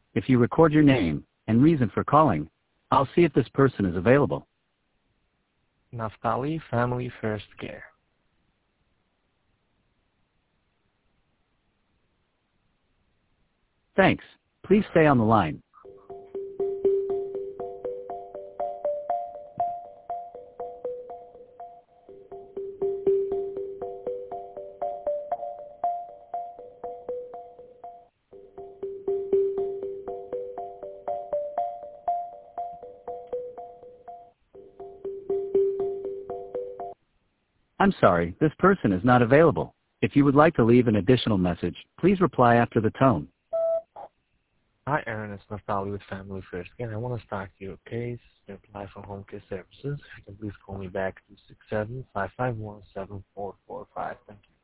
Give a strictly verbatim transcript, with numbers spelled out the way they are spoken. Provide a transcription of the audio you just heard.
If you record your name and reason for calling, I'll see if this person is available. Naftali, Family First Care. Thanks. Please stay on the line. I'm sorry, this person is not available. If you would like to leave an additional message, please reply after the tone. Hi, Aaron. It's Naftali with Family First Care. I want to start your case to apply for home care services. If you can please call me back to six seven, five five one, seven four four five. Thank you.